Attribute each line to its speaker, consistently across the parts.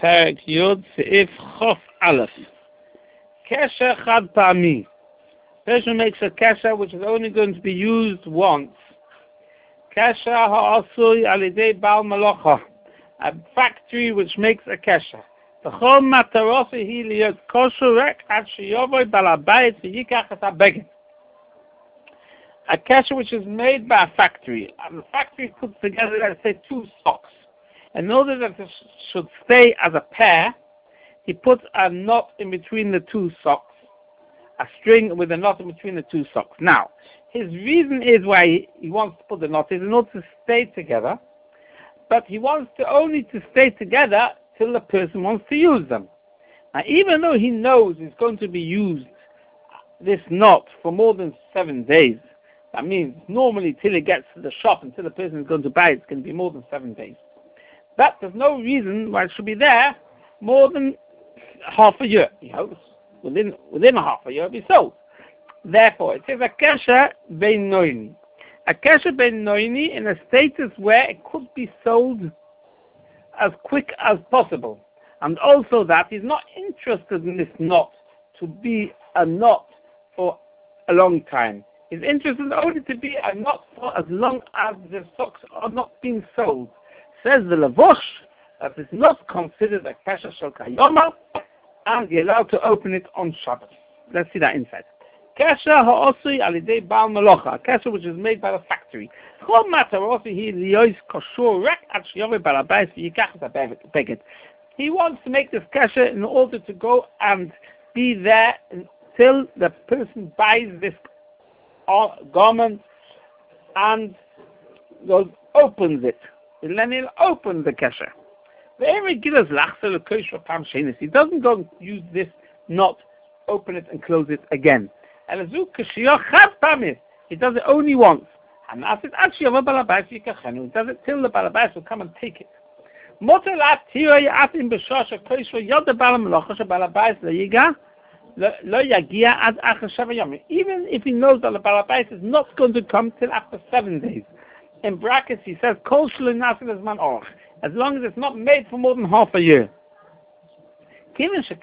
Speaker 1: Perek Yud Seif Chof Aleph. Kesher Chad Pa'ami. Person makes a kesher which is only going to be used once. Kesher Ha'asui Alidei Bal Malacha. A factory which makes a kesher. V'chol matarosi hi liyot kosher rek ad sheyovoy bal habayit v'yikach et habeged. A kesher which is made by a factory. And the factory puts together, let's say, 2 socks. In order that it should stay as a pair, he puts a knot in between the 2 socks, a string with a knot in between the 2 socks. Now, his reason is why he wants to put the knot is in order to stay together, but he wants to only to stay together till the person wants to use them. Now, even though he knows it's going to be used, this knot, for more than 7 days, that means normally till it gets to the shop, until the person is going to buy it, it's going to be more than 7 days. But there's no reason why it should be there more than half a year. He hopes within a half a year it'll be sold. Therefore, it says a kesher bein noini. A kesher bein noini in a status where it could be sold as quick as possible. And also that he's not interested in this knot to be a knot for a long time. He's interested only to be a knot for as long as the socks are not being sold. Says the Levush that it's not considered a kesher shel kayoma, and you're allowed to open it on Shabbat. Let's see that inside. Kesher ha'osui alidei bal malacha, a kesher which is made by the factory. Chol matarosi hi liyos kosher rek ad sheyovoy bal habayit v'yikach et habeged. He wants to make this kesher in order to go and be there until the person buys this garment and goes opens it. And then he'll open the kesher. He doesn't go and use this knot, open it and close it again. He does it only once. He does it till the balabais will come and take it. Even if he knows that the balabais is not going to come till after 7 days. In brackets, he says, as long as it's not made for more than half a year. Such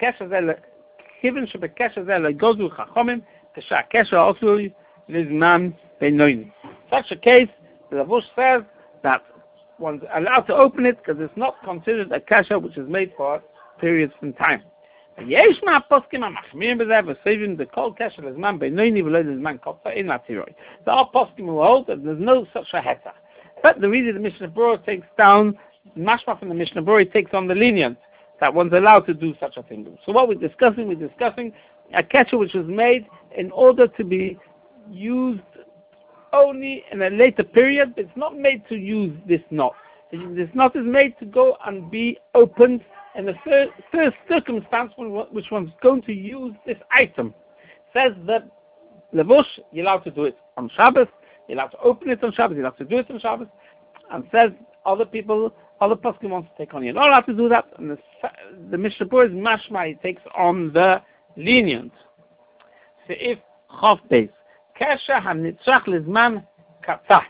Speaker 1: a case, the Levush says that one's allowed to open it because it's not considered a kesher which is made for periods from time. There are poskim who hold that there's no such a heter. But the reason the Mishnah Berurah takes down, mashma from the Mishnah Berurah takes on the lenient that one's allowed to do such a thing. So what we're discussing a kesher which was made in order to be used only in a later period, but it's not made to use this knot. This knot is made to go and be opened in the first circumstance which one's going to use this item. Says that Levush, you're allowed to do it on Shabbos, you're allowed to open it on Shabbos, you're allowed to do it on Shabbos, and says other poskim wants to take on. You're not allowed to do that, and the Mishnah Berurah's mashma, he takes on the lenient. Seif Chof Beis. Kesher hanitzach lizman katzah.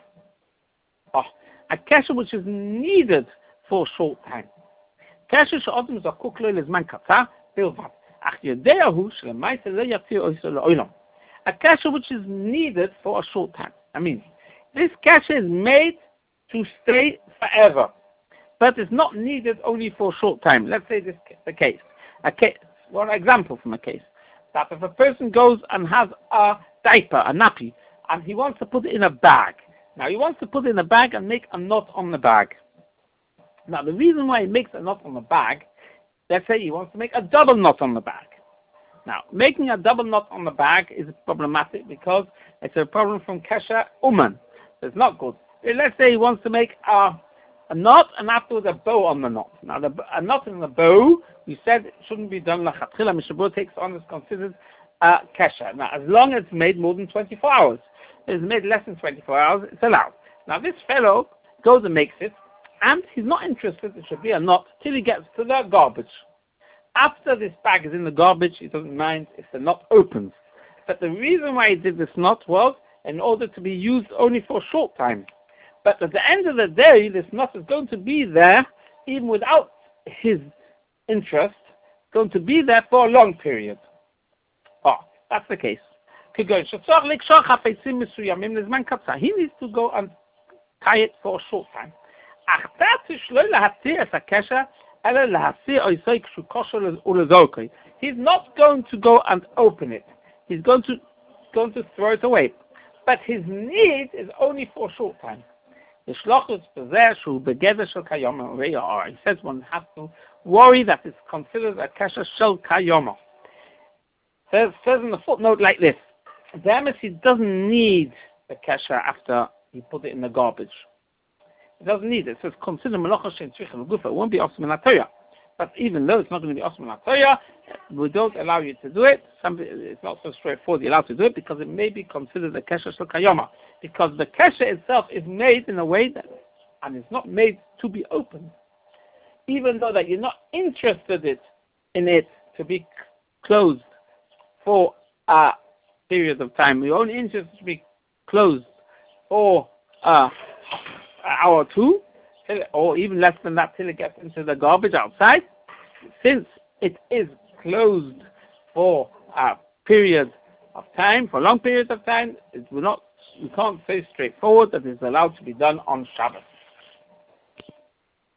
Speaker 1: A kesher which is needed for a short time. Kesher she'odem zakuk lo lizman katzah bilvad. Ach yodeahu shlemaisa lo yatzir oiso le'olam. A kesher which is needed for a short time. I mean, this kesher is made to stay forever, but it's not needed only for a short time. Let's say this is the case. One example from a case. That if a person goes and has a diaper, a nappy, and he wants to put it in a bag. Now, he wants to put it in a bag and make a knot on the bag. Now, the reason why he makes a knot on the bag, let's say he wants to make a double knot on the bag. Now, making a double knot on the bag is problematic because it's a problem from kesher uman. It's not good. Let's say he wants to make a knot and afterwards a bow on the knot. Now, a knot in the bow, we said it shouldn't be done lachatchila. Mishnah Berurah takes on as considered a kesher. Now, as long as it's made more than 24 hours. If it's made less than 24 hours, it's allowed. Now, this fellow goes and makes it, and he's not interested, it should be a knot, till he gets to the garbage. After this bag is in the garbage, he doesn't mind if the knot opens. But the reason why he did this knot was in order to be used only for a short time. But at the end of the day, this knot is going to be there even without his interest going to be there for a long period. Oh, that's the case. He needs to go and tie it for a short time. He's not going to go and open it. He's going to throw it away. But his need is only for a short time. He says one has to worry that it's considered a kesher shel kayoma. Says in the footnote like this: the he doesn't need the kesher after he put it in the garbage. He doesn't need it. It says consider melacha shein tzricha l'gufa. It won't be osum in HaTorah. But even though it's not going to be osum in HaTorah, we don't allow you to do it. It's not so straightforward. You're allowed to do it because it may be considered a kesher shel kayoma. Because the kesher itself is made in a way that, and it's not made to be opened. Even though that you're not interested in it to be closed for a period of time. You're only interested to be closed for an hour or two, or even less than that till it gets into the garbage outside. Since it is closed for a period of time, for long periods of time, we can't say straightforward that it's allowed to be done on Shabbos.